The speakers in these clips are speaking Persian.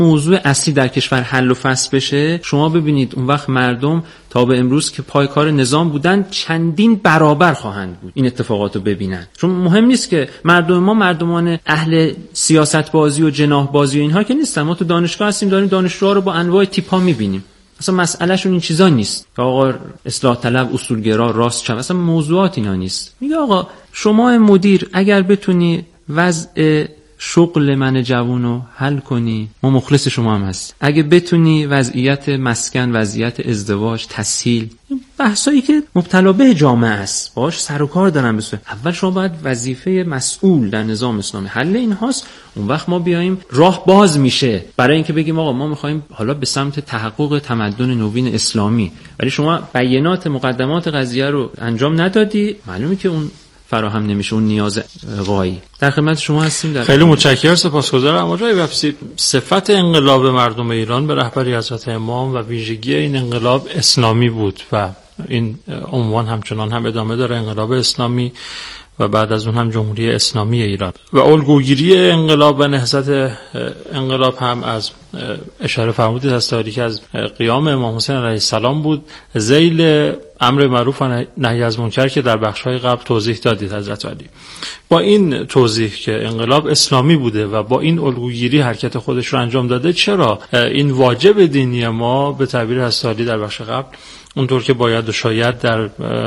موضوع اصلی در کشور حل و فصل بشه، شما ببینید اون وقت مردم تا به امروز که پای کار نظام بودن چندین برابر خواهند بود این اتفاقات رو ببینن. چون مهم نیست که مردم ما مردمان اهل سیاست بازی و جناح بازی و اینها که نیستن. ما تو دانشگاه هستیم، داریم دانشجوها رو با انواع تیپ‌ها می‌بینیم. اصلا مسئلهشون این چیزا نیست که آقا اصلاح طلب، اصولگرا، راست چپ، اصلا موضوعات اینا نیست. میگه آقا شما مدیر اگر بتونی وضع شغل من جوونو حل کنی، ما مخلص شما هم هست. اگه بتونی وضعیت مسکن، وضعیت ازدواج، تسهیل، بحثایی که مبتلا به جامعه است باش سر و کار دارن بسه، اول شما باید وظیفه مسئول در نظام اسلامی حل این هاست. اون وقت ما بیایم راه باز میشه برای اینکه بگیم آقا ما میخوایم حالا به سمت تحقق تمدن نوین اسلامی، ولی شما بیانات مقدمات قضیه رو انجام ندادی، معلومه که اون فراهم نمیشه، اون نیاز غایی. در خدمت شما هستیم. خیلی متشکرم، سپاسگزارم. آقای وفسی، صفت انقلاب مردم ایران به رهبری حضرت امام و ویژگی این انقلاب اسلامی بود و این عنوان همچنان هم ادامه داره، انقلاب اسلامی، و بعد از اون هم جمهوری اسلامی ایران. و الگوگیری انقلاب و نهضت انقلاب هم از اشاره فرمودید از تاریخ از قیام امام حسین علیه السلام بود، ذیل امر معروف و نهی از منکر که در بخش‌های قبل توضیح دادید حضرت علی. با این توضیح که انقلاب اسلامی بوده و با این الگوگیری حرکت خودش رو انجام داده، چرا این واجب دینی ما به تعبیر حضرت علی در بخش قبل اونطور که باید و شاید در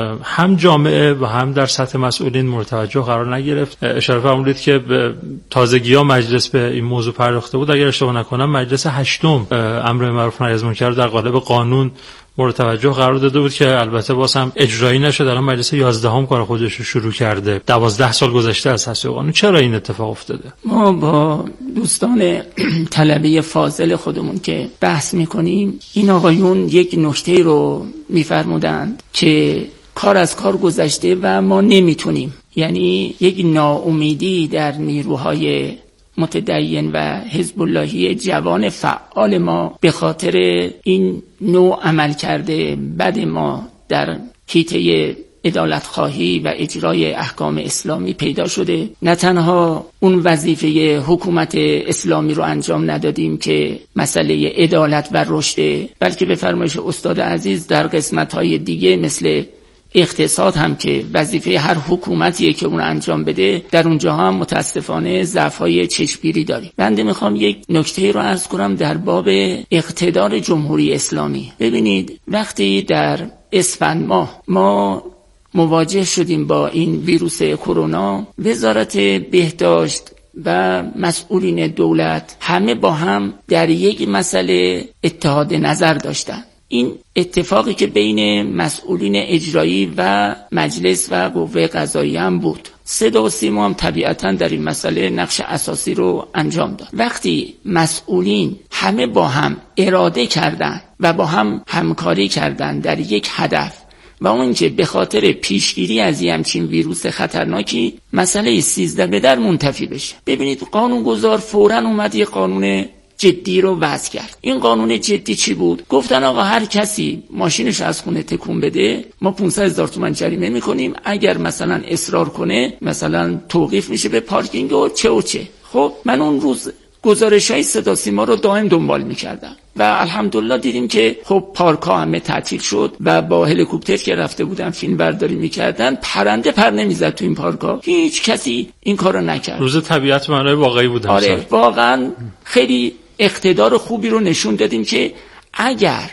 هم جامعه و هم در سطح مسئولین مورد توجه قرار نگرفت؟ اشاره فرمودید که تازگی‌ها مجلس به این موضوع پرداخته بود. اگر اشتباه نکنم مجلس هشتم امر معروف و نهی از منکر در قالب قانون مورد توجه قرار داده بود که البته باز هم اجرایی نشد. الان مجلس 11 کار خودش رو شروع کرده. 12 سال گذشته از تصویب قانون. چرا این اتفاق افتاده؟ ما با دوستان طلبه فاضل خودمون که بحث میکنیم، این آقایون یک نکته رو میفرمودند که کار از کار گذشته و ما نمیتونیم، یعنی یک ناامیدی در نیروهای متدین و حزب اللهی جوان فعال ما به خاطر این نوع عمل کرده بد ما در حیطه عدالت خواهی و اجرای احکام اسلامی پیدا شده. نه تنها اون وظیفه حکومت اسلامی رو انجام ندادیم که مسئله عدالت و رشد، بلکه به فرمایش استاد عزیز در قسمت‌های دیگه مثل اقتصاد هم که وظیفه هر حکومتیه که اون انجام بده، در اونجا هم متاسفانه ضعف‌های چشمگیری داریم. بنده میخوام یک نکته رو عرض کنم در باب اقتدار جمهوری اسلامی. ببینید وقتی در اسفند ما مواجه شدیم با این ویروس کرونا، وزارت بهداشت و مسئولین دولت همه با هم در یک مسئله اتحاد نظر داشتن. این اتفاقی که بین مسئولین اجرایی و مجلس و قوه قضاییه هم بود. صدا و سیما هم طبیعتاً در این مسئله نقش اساسی رو انجام داد. وقتی مسئولین همه با هم اراده کردند و با هم همکاری کردند در یک هدف و اون که به خاطر پیشگیری از همچین ویروس خطرناکی مسئله 13 به در منتفی بشه. ببینید قانونگذار فوراً اومد یه قانون جدی رو وضع کرد. این قانون جدی چی بود؟ گفتن آقا هر کسی ماشینش از خونه تکون بده ما 500,000 تومان جریمه میکنیم، اگر مثلا اصرار کنه مثلا توقیف میشه به پارکینگ و چه. خب من اون روز گزارش‌های صدا سیما رو دائم دنبال می‌کردم و الحمدلله دیدیم که خب پارک‌ها همه تعطیل شد و با هلیکوپتر که رفته بودن فیلم برداری می‌کردن، پرنده پر نمی‌زد تو این پارک‌ها، هیچ کسی این کارو نکرد. روز طبیعت معنای واقعی بود. آره واقعا خیلی اقتدار خوبی رو نشون دادیم که اگر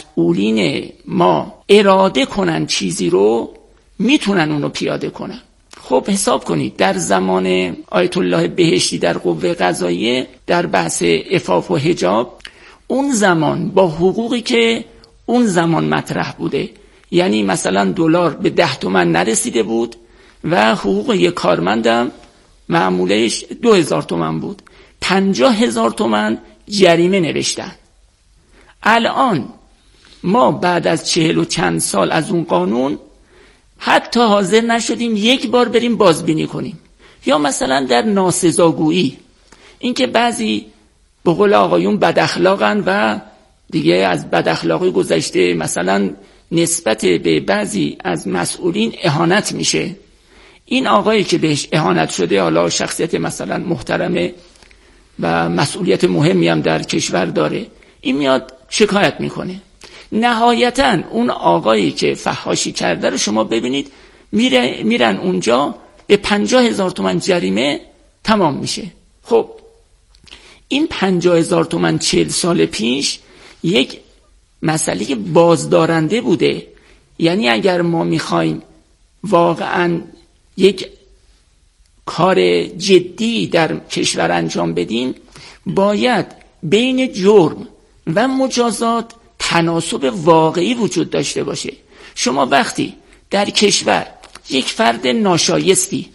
مسئولین ما اراده کنن چیزی رو میتونن اونو پیاده کنن. خب حساب کنید در زمان آیت الله بهشتی در قوه قضاییه در بحث عفاف و حجاب، اون زمان با حقوقی که اون زمان مطرح بوده، یعنی مثلا دلار به 10 تومن نرسیده بود و حقوق یک کارمندم معمولش 2000 تومن بود، 50,000 تومن جریمه نوشتن. الان ما بعد از 40 و چند سال از اون قانون حتی حاضر نشدیم یک بار بریم بازبینی کنیم. یا مثلا در ناسزاگویی، اینکه بعضی به قول آقایون بد اخلاقن و دیگه از بد اخلاقی گذشته، مثلا نسبت به بعضی از مسئولین اهانت میشه. این آقایی که بهش اهانت شده، حالا شخصیت مثلا محترم و مسئولیت مهمی هم در کشور داره، این میاد شکایت میکنه. نهایتا اون آقایی که فحاشی کرده رو شما ببینید میرن اونجا به 50,000 تومان جریمه تمام میشه. خب این 50,000 تومان 40 سال پیش یک مسئله بازدارنده بوده. یعنی اگر ما میخوایم واقعا یک کار جدی در کشور انجام بدیم، باید بین جرم و مجازات تناسب واقعی وجود داشته باشه. شما وقتی در کشور یک فرد ناشایستی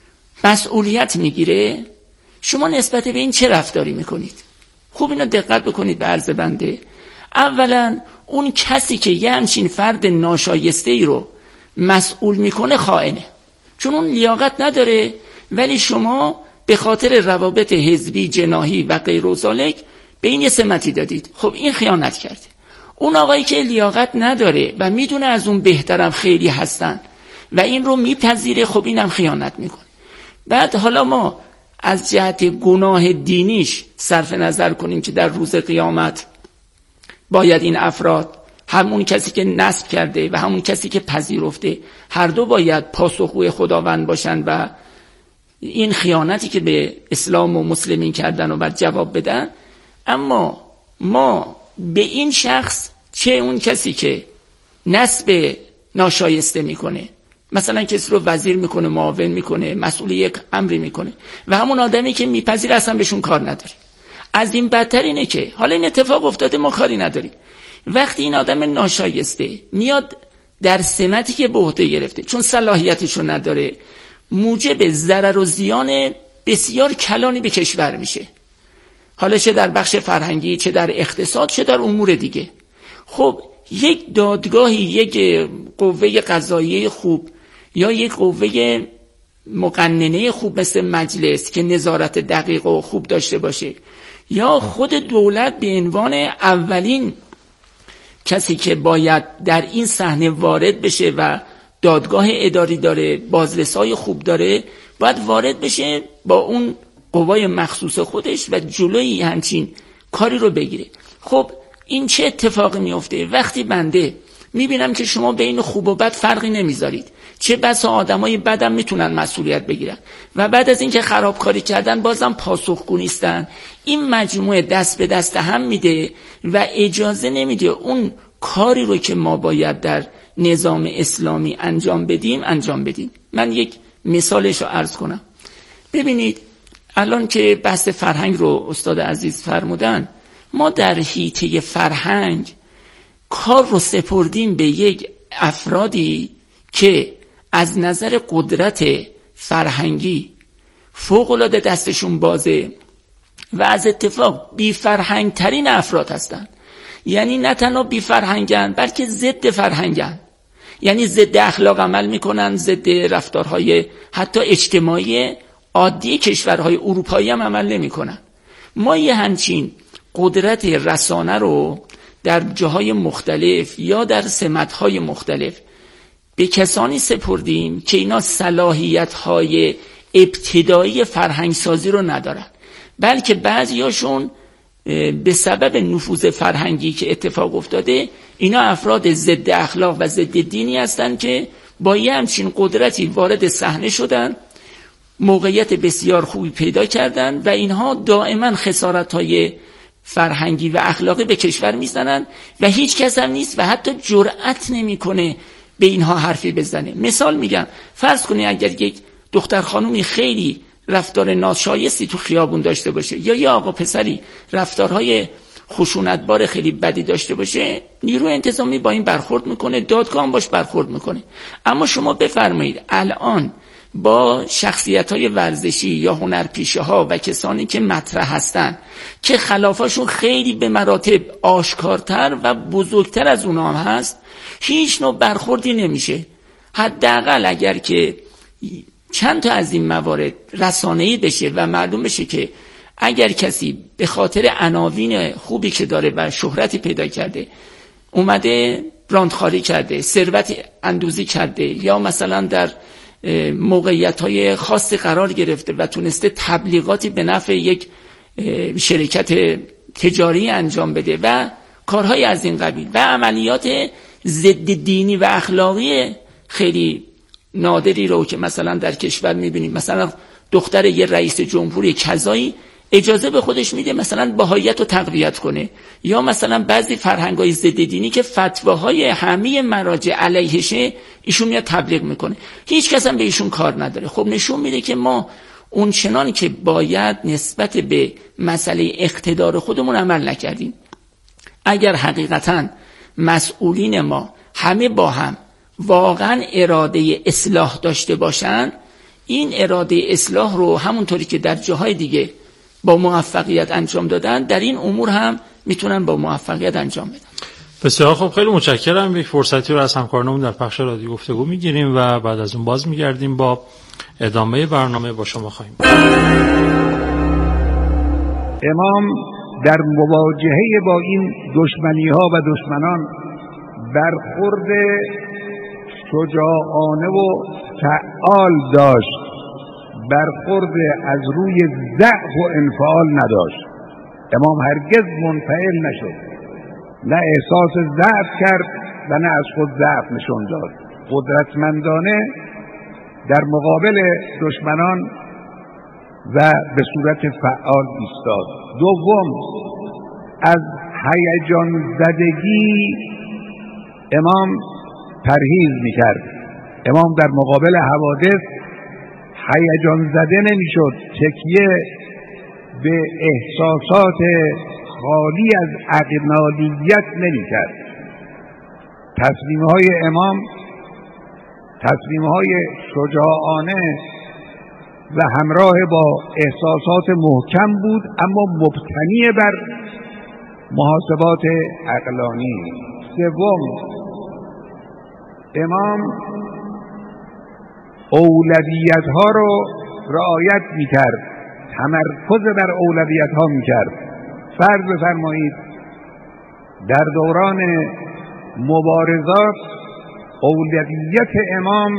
مسئولیت میگیره، شما نسبت به این چه رفتاری میکنید؟ خوب اینو دقت بکنید به عرض بنده. اولا اون کسی که یه همچین فرد ناشایسته ای رو مسئول میکنه خائنه، چون اون لیاقت نداره، ولی شما به خاطر روابط حزبی، جناحی و غیر و ذالک به این یه سمتی دادید. خب این خیانت کرده. اون آقایی که لیاقت نداره و میدونه از اون بهترم خیلی هستن و این رو میپذیره، خب اینم خیانت میکنه. بعد حالا ما از جهت گناه دینیش صرف نظر کنیم که در روز قیامت باید این افراد، همون کسی که نصب کرده و همون کسی که پذیرفته، هر دو باید پاسخگوی خداوند باشن و این خیانتی که به اسلام و مسلمین کردن و باید جواب بدن. اما ما به این شخص، چه اون کسی که نصب ناشایسته میکنه، مثلا کسی رو وزیر میکنه، معاون میکنه، مسئول یک امری میکنه، و همون آدمی که میپذیره اصلا بهشون کار نداره. از این بدتر اینه که حالا این اتفاق افتاده، ما کاری نداریم. وقتی این آدم ناشایسته میاد در سمتی که به عهده گرفته، چون صلاحیتشو نداره، موجب ضرر و زیان بسیار کلانی به کشور میشه، حالا چه در بخش فرهنگی، چه در اقتصاد، چه در امور دیگه. خب یک دادگاهی، یک قوه قضاییه خوب یا یک قوه مقننه خوب مثل مجلس که نظارت دقیق و خوب داشته باشه، یا خود دولت به عنوان اولین کسی که باید در این صحنه وارد بشه و دادگاه اداری داره، بازرسای خوب داره، باید وارد بشه با اون قوای مخصوص خودش و جلوی همچین کاری رو بگیره. خب این چه اتفاقی میفته؟ وقتی بنده میبینم که شما بین خوب و بد فرقی نمیذارید، چه بسا آدمای بدم میتونن مسئولیت بگیرن و بعد از اینکه خرابکاری کردن بازم پاسخگو نیستن، این مجموعه دست به دست هم میده و اجازه نمیده اون کاری رو که ما باید در نظام اسلامی انجام بدیم. من یک مثالش رو عرض کنم. ببینید الان که بحث فرهنگ رو استاد عزیز فرمودن، ما در حیطه فرهنگ کار رو سپردیم به یک افرادی که از نظر قدرت فرهنگی فوق‌العاده دستشون بازه و از اتفاق بی فرهنگ ترین افراد هستن. یعنی نه تنها بی فرهنگن، بلکه ضد فرهنگن، یعنی ضد اخلاق عمل میکنن، ضد رفتارهای حتی اجتماعی عادی کشورهای اروپایی هم عمل نمیکنن. ما یه همچین قدرت رسانه رو در جاهای مختلف یا در سمتهای مختلف به کسانی سپردیم که اینا صلاحیت‌های ابتدایی فرهنگ سازی رو ندارن، بلکه بعضیاشون به سبب نفوذ فرهنگی که اتفاق افتاده، اینا افراد ضد اخلاق و ضد دینی هستن که با یه همچین قدرتی وارد صحنه شدن، موقعیت بسیار خوبی پیدا کردن و اینها دائما خسارت‌های فرهنگی و اخلاقی به کشور میزنن و هیچ کس هم نیست و حتی جرأت نمیکنه به اینها حرفی بزنه. مثال میگم، فرض کنید اگر یک دختر خانومی خیلی رفتار ناشایستی تو خیابون داشته باشه یا یه آقا پسری رفتارهای خشونتبار خیلی بدی داشته باشه، نیروی انتظامی با این برخورد میکنه، دادگاه هم باش برخورد میکنه. اما شما بفرمایید الان با شخصیت‌های ورزشی یا هنرپیشه‌ها و کسانی که مطرح هستن که خلافاشون خیلی به مراتب آشکارتر و بزرگتر از اونها هم هست، هیچ نوع برخوردی نمیشه. حداقل اگر که چند تا از این موارد رسانه‌ای بشه و معلوم بشه که اگر کسی به خاطر عناوین خوبی که داره و شهرتی پیدا کرده اومده راندخاری کرده، ثروت اندوزی کرده یا مثلا در موقعیت‌های خاصی قرار گرفته و تونسته تبلیغاتی به نفع یک شرکت تجاری انجام بده و کارهای از این قبیل و عملیات ضد دینی و اخلاقی خیلی نادری رو که مثلا در کشور میبینیم. مثلا دختر یه رئیس جمهوری کذایی اجازه به خودش میده مثلا بهاییت رو تقویت کنه، یا مثلا بعضی فرهنگ‌های ضد دینی که فتواهای همه مراجع علیهشه ایشون میاد تبلیغ میکنه، هیچ کس هم به ایشون کار نداره. خب نشون میده که ما اون چنانی که باید نسبت به مسئله اقتدار خودمون عمل نکردیم. اگر حقیقتاً مسئولین ما همه با هم واقعاً اراده اصلاح داشته باشن، این اراده اصلاح رو همونطوری که در جاهای دیگه با موفقیت انجام دادن، در این امور هم میتونن با موفقیت انجام بدن. بسیار خب، خیلی متشکرم. یک فرصتی رو از همکارانمون در پخش رادیو گفتگو میگیریم و بعد از اون باز میگردیم با ادامه برنامه با شما خواهیم. امام در مواجهه با این دشمنی‌ها و دشمنان برخورد شجاعانه و فعال داشت، برخورد از روی ضعف و انفعال نداشت. امام هرگز منفعل نشد، نه احساس ضعف کرد و نه از خود ضعف نشون داد. قدرتمندانه در مقابل دشمنان و به صورت فعال ایستاد. دوم، از هیجان زدگی امام پرهیز میکرد. امام در مقابل حوادث هیجان زده نمیشد، تکیه به احساسات خالی از عقلانیت نمیکرد. تصمیم‌های امام تصمیم‌های شجاعانه و همراه با احساسات محکم بود، اما مبتنی بر محاسبات عقلانی. سوم، امام اولویت‌ها رو رعایت می‌کرد، تمرکز بر اولویت‌ها می‌کرد. فرض بفرمایید در دوران مبارزات اولویت امام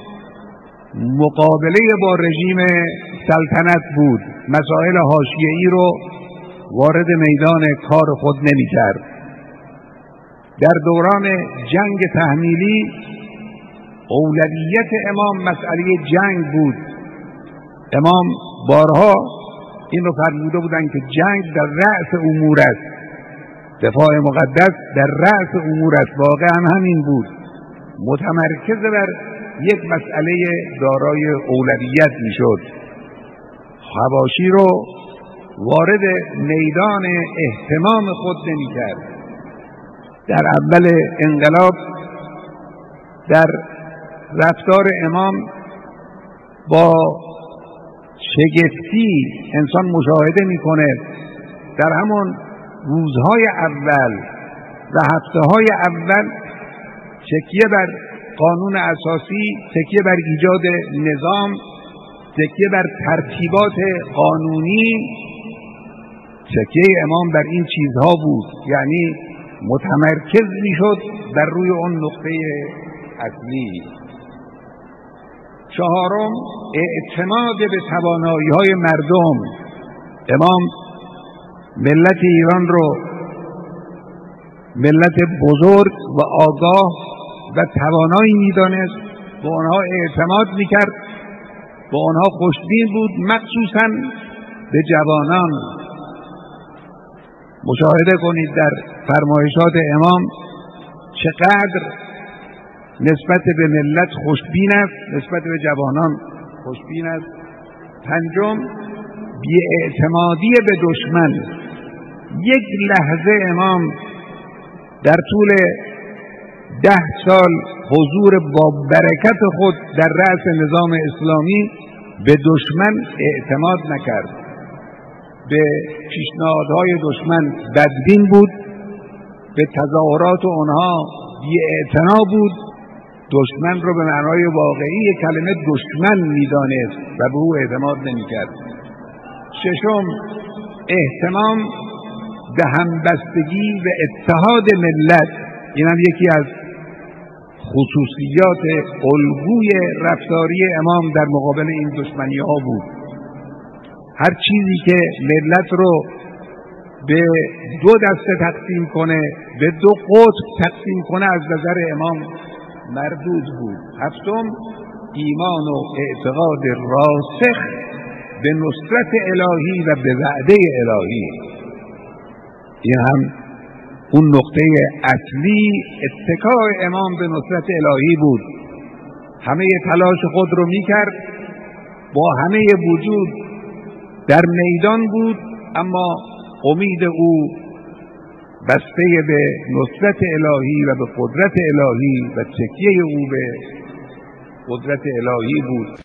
مقابله با رژیم سلطنت بود، مسائل حاشیه‌ای رو وارد میدان کار خود نمی‌کرد. در دوران جنگ تحمیلی اولویت امام مسئله جنگ بود. امام بارها این رو فرموده بودند که جنگ در رأس امور است، دفاع مقدس در رأس امور است. واقعا همین بود، متمرکز بر یک مسئله دارای اولویت میشد. حواشی رو وارد میدان اهتمام خود نمی‌کرد. در اول انقلاب در رفتار امام با شگفتی انسان مشاهده میکنه در همون روزهای اول و هفته‌های اول تکیه بر قانون اساسی، تکیه بر ایجاد نظام، تکیه بر ترتیبات قانونی، تکیه امام بر این چیزها بود. یعنی متمرکز میشد بر روی اون نقطه اصلی. چهارم، اعتماد به توانایی‌های مردم. امام ملت ایران رو ملت بزرگ و آگاه و توانایی می‌دانست، به آنها اعتماد می‌کرد، به آنها خوشبین بود، مخصوصاً به جوانان. مشاهده کنید در فرمایشات امام چقدر نسبت به ملت خوشبین است، نسبت به جوانان خوشبین است. پنجم، بی‌اعتمادی به دشمن. یک لحظه امام در طول 10 سال حضور با برکت خود در رأس نظام اسلامی به دشمن اعتماد نکرد. به پیشنهادهای دشمن بدبین بود، به تظاهرات آنها بی‌اعتنا بود، دشمن رو به معنای واقعی کلمه دشمن می‌دانست و به او اعتماد نمی‌کرد. ششم، اهتمام به همبستگی و اتحاد ملت. این هم یکی از خصوصیات الگوی رفتاری امام در مقابل این دشمنی‌ها بود. هر چیزی که ملت رو به دو دسته تقسیم کنه، به دو قطب تقسیم کنه، از نظر امام مردود بود. هفتم، ایمان و اعتقاد راسخ به نصرت الهی و به وعده الهی. این هم اون نقطه اصلی اتکای امام به نصرت الهی بود. همه تلاش خود رو میکرد، با همه وجود در میدان بود، اما امید او بسته به نصرت الهی و به قدرت الهی و تکیه او به قدرت الهی بود.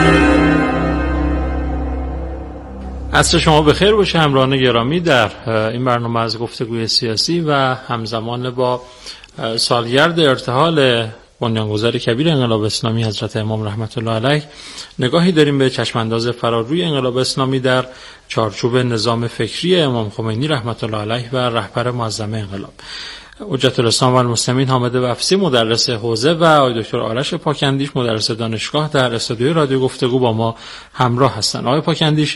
عصر شما بخیر باشه همراهان گرامی. در این برنامه از گفتگوی سیاسی و همزمان با سالگرد ارتحال بنیانگذار کبیر انقلاب اسلامی حضرت امام رحمت الله علیه نگاهی داریم به چشمانداز فراروی انقلاب اسلامی در چارچوب نظام فکری امام خمینی رحمت الله علیه و رهبر معظم انقلاب. حجت الاسلام و المسلمین حامد وفسی مدرس حوزه و آقای دکتر آرش پاکندیش مدرس دانشگاه در استودیوی رادیو گفتگو با ما همراه هستند. آقای پاکندیش،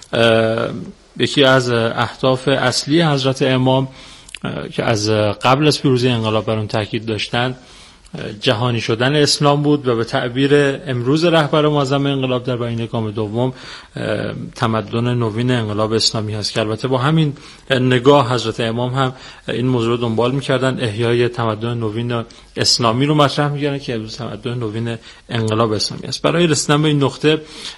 یکی از اهداف اصلی حضرت امام که از قبل از پیروزی انقلاب بر اون تاکید داشتند جهانی شدن اسلام بود و به تعبیر امروز رهبر معظم انقلاب در بیانیه گام دوم تمدن نوین انقلاب اسلامی هست که البته با همین نگاه حضرت امام هم این موضوع رو دنبال می‌کردن، احیای تمدن نوین اسلامی رو مطرح می‌کردن که امروز تمدن نوین انقلاب اسلامی است. برای رسیدن به این نقطه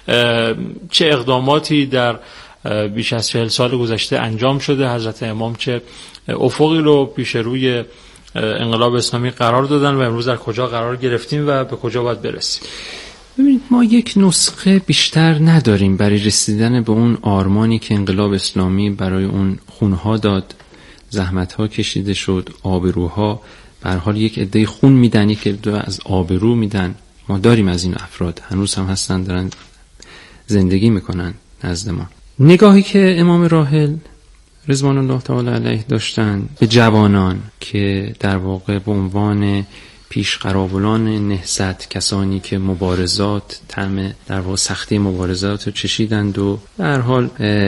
چه اقداماتی در بیش از 40 سال گذشته انجام شده؟ حضرت امام چه افقی رو پیش روی انقلاب اسلامی قرار دادن و امروز در کجا قرار گرفتیم و به کجا باید برسیم؟ ببینید، ما یک نسخه بیشتر نداریم برای رسیدن به اون آرمانی که انقلاب اسلامی برای اون خونها داد، زحمتها کشیده شد، آبروها. به هر حال یک عده خون میدن، یک عده از آبرو میدن. ما داریم از این افراد، هنوز هم هستن، دارن زندگی میکنن نزد ما. نگاهی که امام راحل رضوان الله تعالی علیه داشتن به جوانان که در واقع به عنوان پیشقراولان نهضت، کسانی که مبارزات، طعم در واقع سختی مبارزات رو چشیدند و به هر حال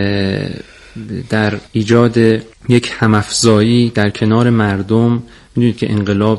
در ایجاد یک همافزایی در کنار مردم. میدونید که انقلاب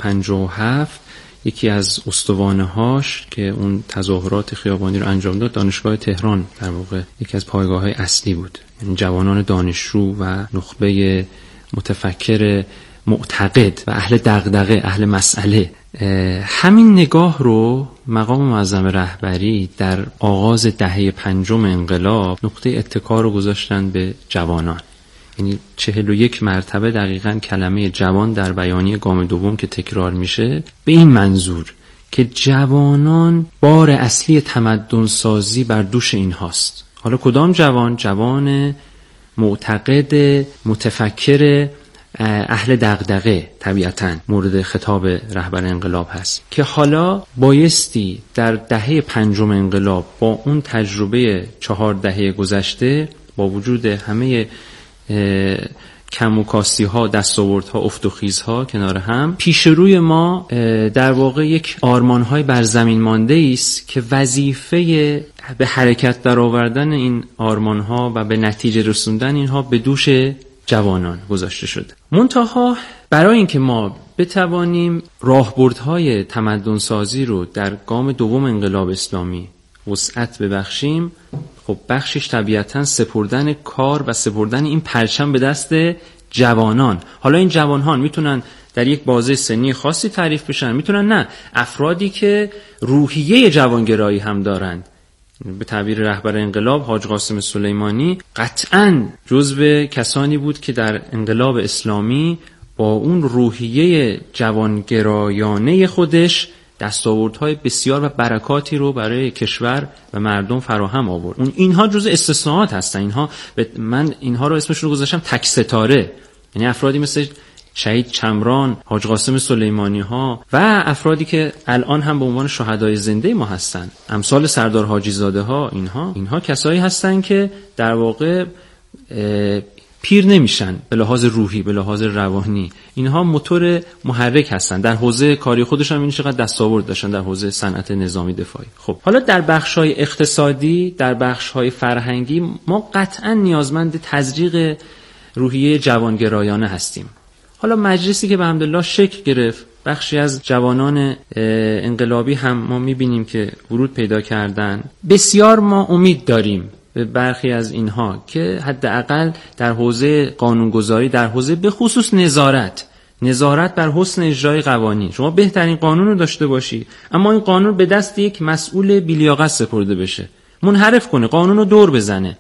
57 یکی از استوانه‌هاش که اون تظاهرات خیابانی رو انجام داد، دانشگاه تهران در واقع یکی از پایگاه‌های اصلی بود. یعنی جوانان دانشجو و نخبه متفکر معتقد و اهل دغدغه، اهل مسئله، همین نگاه رو مقام معظم رهبری در آغاز دهه پنجم انقلاب نقطه اتکا رو گذاشتن به جوانان. یعنی 41 مرتبه دقیقاً کلمه جوان در بیانیه گام دوم که تکرار میشه به این منظور که جوانان بار اصلی تمدن سازی بر دوش اینهاست. حالا کدام جوان؟ جوان معتقد، متفکر، اهل دغدغه طبیعتاً مورد خطاب رهبر انقلاب هست که حالا بایستی در دهه پنجم انقلاب با اون تجربه 4 دهه گذشته، با وجود همه کم و کاستی ها، دستاوردها، افت و خیزها کنار هم، پیش روی ما در واقع یک آرمان های بر زمین مانده است که وظیفه به حرکت در آوردن این آرمان ها و به نتیجه رسوندن اینها به دوش جوانان گذاشته شده. منتها برای اینکه ما بتوانیم راهبردهای تمدن سازی رو در گام دوم انقلاب اسلامی وسعت ببخشیم، خب بخشش طبیعتاً سپردن کار و سپردن این پرچم به دست جوانان. حالا این جوانان میتونن در یک بازه سنی خاصی تعریف بشن، میتونن نه، افرادی که روحیه جوانگرایی هم دارند. به تعبیر رهبر انقلاب حاج قاسم سلیمانی قطعاً جزو کسانی بود که در انقلاب اسلامی با اون روحیه جوانگرایانه خودش دستاوردهای بسیار و برکاتی رو برای کشور و مردم فراهم آورد. اینها جزء استثناءات هستن. من اینها رو اسمش رو گذاشتم تک ستاره، یعنی افرادی مثل شهید چمران، حاج قاسم سلیمانی ها و افرادی که الان هم به عنوان شهدای زنده ما هستن، امثال سردار حاجی زاده ها. اینها کسایی هستن که در واقع پیر نمیشن به لحاظ روحی، به لحاظ روانی. اینها موتور محرک هستن. در حوزه کاری خودشون این چقدر دستاورد داشتن در حوزه صنعت نظامی دفاعی. خب حالا در بخش‌های اقتصادی، در بخش‌های فرهنگی ما قطعاً نیازمند تزریق روحیه جوانگرایانه هستیم. حالا مجلسی که به حمدالله شکل گرفت، بخشی از جوانان انقلابی هم ما می‌بینیم که ورود پیدا کردن. بسیار ما امید داریم به برخی از اینها که حداقل در حوزه قانونگذاری، در حوزه به خصوص نظارت بر حسن اجرای قوانین، شما بهترین قانون رو داشته باشی اما این قانون به دست یک مسئول بی‌لیاقت سپرده بشه، منحرف کنه، قانون رو دور بزنه.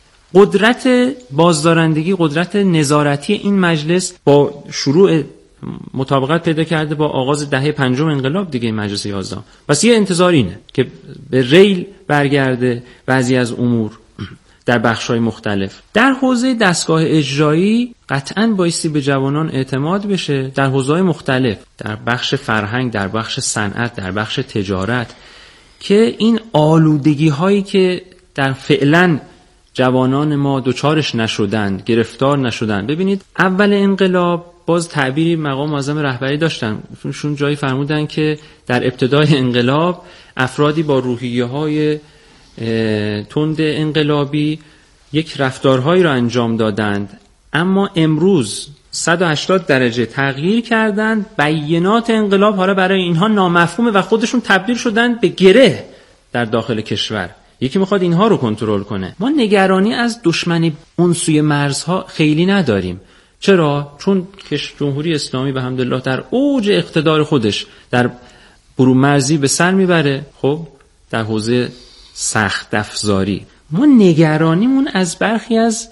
قدرت بازدارندگی، قدرت نظارتی این مجلس با شروع مطابقت پیدا کرده با آغاز دهه پنجم انقلاب دیگه، مجلس 11. پس یه انتظار اینه که به ریل برگرده بعضی از امور در بخش‌های مختلف. در حوزه دستگاه اجرایی قطعاً بایستی به جوانان اعتماد بشه در حوزه‌های مختلف، در بخش فرهنگ، در بخش صنعت، در بخش تجارت، که این آلودگی‌هایی که در فعلاً جوانان ما دوچارش نشدند، گرفتار نشدند. ببینید اول انقلاب باز تعبیری مقام معظم رهبری داشتن، شون جایی فرمودن که در ابتدای انقلاب افرادی با روحیه‌های تند انقلابی یک رفتارهایی را انجام دادند، اما امروز 180 درجه تغییر کردند. بیانات انقلاب حالا برای اینها نامفهومه و خودشون تبدیل شدن به گره در داخل کشور. یکی میخواد اینها رو کنترل کنه. ما نگرانی از دشمنی اون سوی مرزها خیلی نداریم. چرا؟ چون جمهوری اسلامی به حمدالله در اوج اقتدار خودش در برون مرزی به سر میبره. خب در حوزه سخت افزاری ما نگرانیمون از برخی از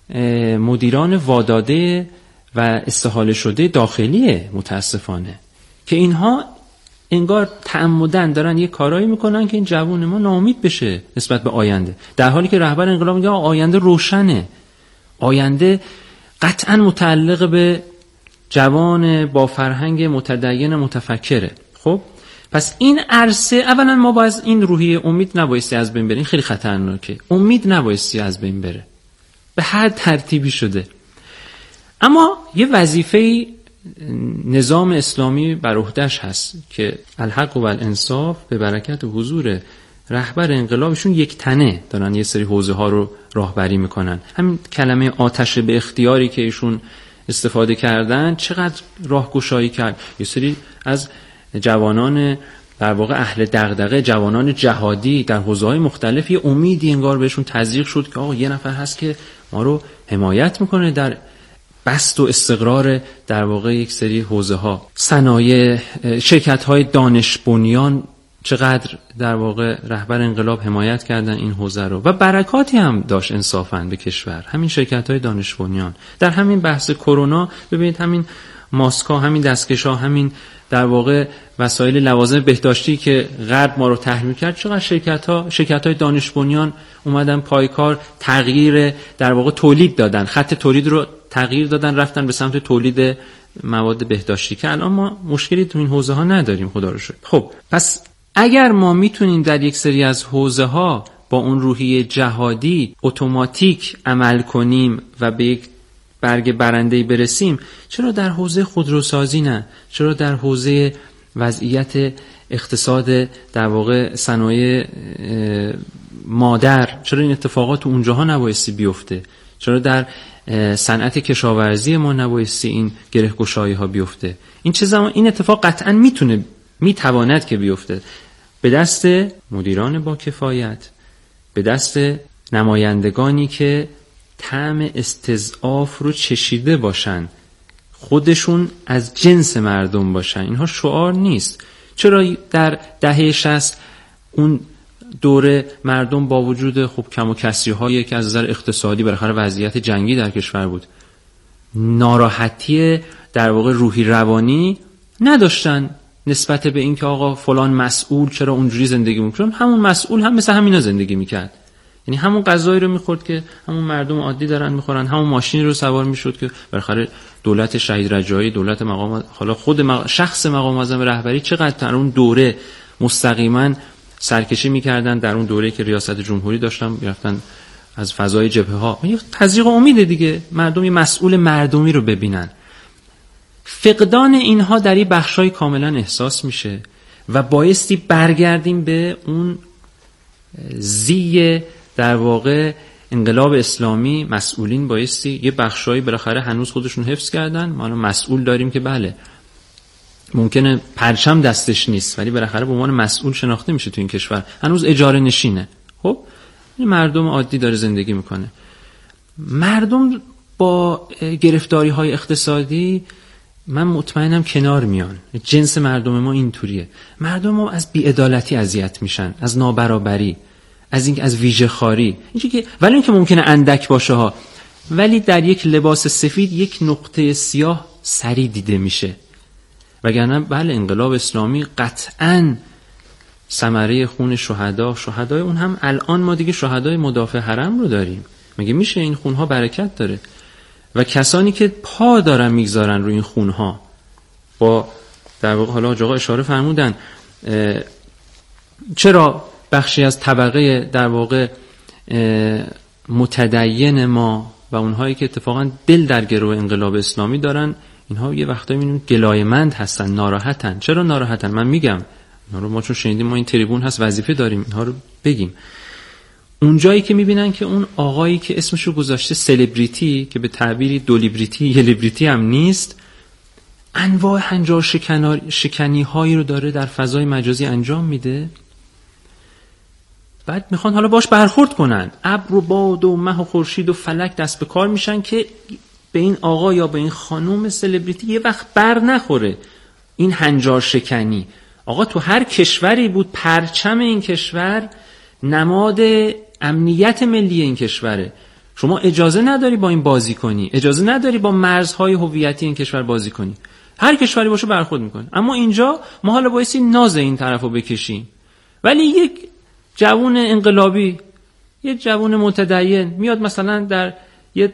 مدیران واداده و استحاله شده داخلیه، متاسفانه، که اینها انگار تعمدن دارن یه کارایی میکنن که این جوان ما ناامید بشه نسبت به آینده، در حالی که رهبر انقلاب میگه آینده روشنه، آینده قطعا متعلق به جوان با فرهنگ متدین متفکره. خب پس این عرصه، اولا ما باید این روحیه امید نبایستی از بین بره، این خیلی خطرناکه، امید نبایستی از بین بره به هر ترتیبی شده. اما یه وظیفه نظام اسلامی بر عهده‌اش هست که الحق و الانصاف به برکت حضور رهبر انقلابشون یک تنه دارن یه سری حوزه ها رو راهبری میکنن. همین کلمه آتش به اختیاری که ایشون استفاده کردن چقدر راهگشایی کرد. یه سری از جوانان در واقع اهل دغدغه، جوانان جهادی در حوزه‌های مختلف یه امیدی انگار بهشون تزریق شد که آقا یه نفر هست که ما رو حمایت میکنه در بسط و استقرار در واقع یک سری حوزه ها. صنایع، شرکت های دانش بنیان چقدر در واقع رهبر انقلاب حمایت کردن این حوزه رو و برکاتی هم داشت انصافاً به کشور. همین شرکت های دانش بنیان در همین بحث کرونا، ببینید همین ماسکا، همین دستکش‌ها، همین در واقع وسایل لوازم بهداشتی که غرب ما رو تحریم کرد، چقدر شرکت‌های دانش بنیان اومدن پایکار، تغییر در واقع تولید دادن، خط تولید رو تغییر دادن، رفتن به سمت تولید مواد بهداشتی که الان ما مشکلی تو این حوزه ها نداریم، خدا رو شکر. خب پس اگر ما میتونیم در یک سری از حوزه ها با اون روحیه جهادی اتوماتیک عمل کنیم و به یک برگ برنده‌ای برسیم، چرا در حوزه خودروسازی نه؟ چرا در حوزه وضعیت اقتصاد در واقع صنایع مادر، چرا این اتفاقات اونجاها نبایستی بیفته؟ چرا در صنعت کشاورزی ما نبایستی این گره‌گشایی ها بیفته؟ این اتفاق قطعا میتواند که بیفته به دست مدیران با کفایت، به دست نمایندگانی که طعم استضعاف رو چشیده باشن، خودشون از جنس مردم باشن. اینها شعار نیست. چرا در دهه 60 اون دوره مردم با وجود خب کم و کسری‌هایی که از نظر اقتصادی بالاخره وضعیت جنگی در کشور بود، ناراحتی در واقع روحی روانی نداشتن نسبت به این که آقا فلان مسئول چرا اونجوری زندگی می‌کنه؟ همون مسئول هم مثل همینا زندگی می‌کرد، یعنی همون غذایی رو می‌خورد که همون مردم عادی دارن می‌خورن، همون ماشینی رو سوار می‌شد که بالاخره دولت شهید رجایی، دولت مقام، حالا خود شخص مقام معظم رهبری چقدر در اون دوره مستقیما سرکشی می‌کردن. در اون دوره که ریاست جمهوری داشتن می‌رفتن از فضای جبهه ها، یه تزریق امید دیگه، مردم یه مسئول مردمی رو ببینن. فقدان اینها در این بخشای کاملا احساس میشه و بایستی برگردیم به اون زی در واقع انقلاب اسلامی. مسئولین بایستی یه بخشایی بالاخره هنوز خودشون حفظ کردن. ما الان مسئول داریم که بله ممکنه پرچم دستش نیست ولی بالاخره به عنوان مسئول شناخته میشه تو این کشور، هنوز اجاره نشینه. خب این مردم عادی داره زندگی میکنه. مردم با گرفتاری های اقتصادی من مطمئنم کنار میان. جنس مردم ما اینطوریه. مردم ما از بی‌عدالتی اذیت میشن، از نابرابری، از این از ویژه خاری، اینجوری که ولی اینکه ممکنه اندک باشه ها، ولی در یک لباس سفید یک نقطه سیاه سری دیده میشه. وگرنه بله انقلاب اسلامی قطعاً ثمره خون شهدای اون هم الان ما دیگه شهدای مدافع حرم رو داریم. مگه میشه این خونها برکت داره؟ و کسانی که پا دارن میگذارن روی این خونها، با در واقع حالا آقا اشاره فرمودن چرا بخشی از طبقه در واقع متدین ما و اونهایی که اتفاقا دل در گروه انقلاب اسلامی دارن، اینها یه وقتایی میبینیم گلایمند هستن، ناراحتن. چرا ناراحتن؟ من میگم اینا رو ما چون شنیدیم ما این تریبون هست وظیفه داریم اینها رو بگیم. اونجایی که میبینن که اون آقایی که اسمشو گذاشته سلبریتی، که به تعبیری دولیبریتی یه لیبریتی هم نیست، انواع هنجار شکنی هایی رو داره در فضای مجازی انجام میده، بعد میخوان حالا باش برخورد کنن. ابر و باد و مه و خورشید و فلک دست به کار میشن که به این آقا یا به این خانم سلبریتی یه وقت بر نخوره این هنجار شکنی. آقا تو هر کشوری بود پرچم این کشور نماد امنیت ملی این کشوره. شما اجازه نداری با این بازی کنی، اجازه نداری با مرزهای هویتی این کشور بازی کنی. هر کشوری باشه برخورد میکنه. اما اینجا ما حالا بایستی ناز این طرفو بکشیم. ولی یک جوون انقلابی، یک جوون متدین میاد مثلا در یه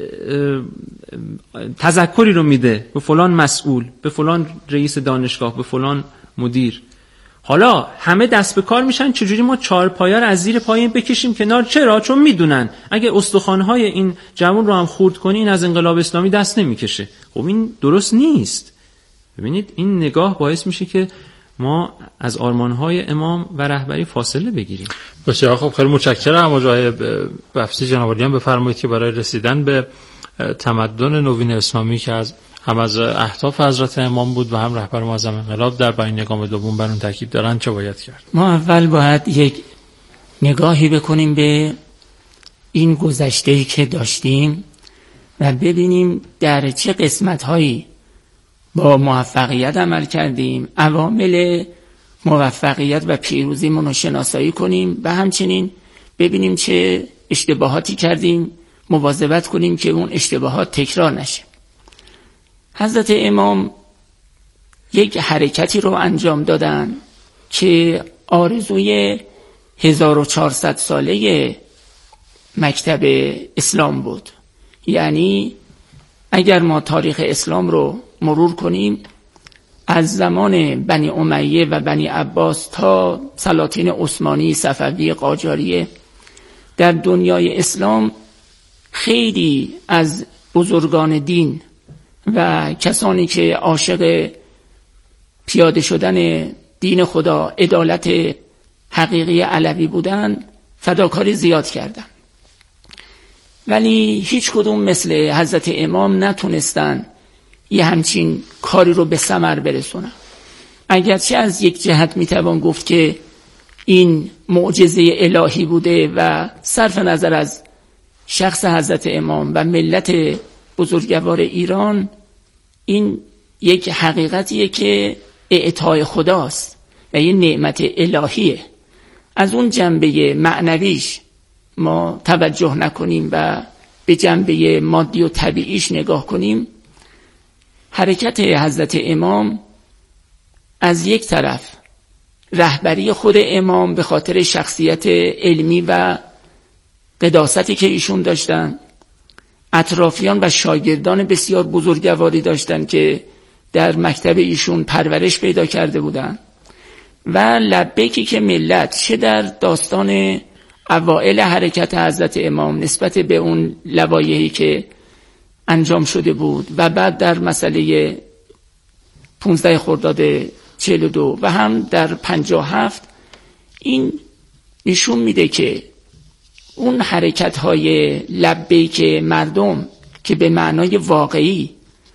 تذکری رو میده به فلان مسئول، به فلان رئیس دانشگاه، به فلان مدیر. حالا همه دست به کار میشن چجوری ما چهارپایه رو از زیر پای بکشیم کنار. چرا؟ چون میدونن اگه استخوان‌های این جوان رو هم خورد کنی این از انقلاب اسلامی دست نمیکشه. خب این درست نیست. ببینید این نگاه باعث میشه که ما از آرمان‌های امام و رهبری فاصله بگیریم. بسیار خب، خیلی متشکرم آقای بفسی جناب عالیان. بفرمایید که برای رسیدن به تمدن نوین اسلامی که از اهداف حضرت امام بود و هم رهبر معظم انقلاب در بیانیه گام دوم بر اون تاکید دارن، چه باید کرد؟ ما اول باید یک نگاهی بکنیم به این گذشته‌ای که داشتیم و ببینیم در چه قسمت‌هایی با موفقیت عمل کردیم، عوامل موفقیت و پیروزیمون رو شناسایی کنیم و همچنین ببینیم چه اشتباهاتی کردیم، مواظبت کنیم که اون اشتباهات تکرار نشه. حضرت امام یک حرکتی رو انجام دادن که آرزوی 1400 ساله مکتب اسلام بود. یعنی اگر ما تاریخ اسلام رو مرور کنیم از زمان بنی امیه و بنی عباس تا سلاطین عثمانی، صفوی، قاجاریه، در دنیای اسلام خیلی از بزرگان دین و کسانی که عاشق پیاده شدن دین خدا، عدالت حقیقی علوی بودن، فداکاری زیاد کردن، ولی هیچ کدوم مثل حضرت امام نتونستن یه همچین کاری رو به ثمر برسونن. اگرچه از یک جهت میتوان گفت که این معجزه الهی بوده و صرف نظر از شخص حضرت امام و ملت بزرگوار ایران این یک حقیقتیه که اعطای خداست و یه نعمت الهیه. از اون جنبه معنویش ما توجه نکنیم و به جنبه مادی و طبیعیش نگاه کنیم، حرکت حضرت امام از یک طرف رهبری خود امام به خاطر شخصیت علمی و قداستی که ایشون داشتن، اطرافیان و شاگردان بسیار بزرگواری داشتن که در مکتب ایشون پرورش پیدا کرده بودن، و لبیکی که ملت چه در داستان اوائل حرکت حضرت امام نسبت به اون لوایحی که انجام شده بود و بعد در مسئله 15 خرداد 42 و هم در 57 این نشون میده که اون حرکت‌های لبیک مردم که به معنای واقعی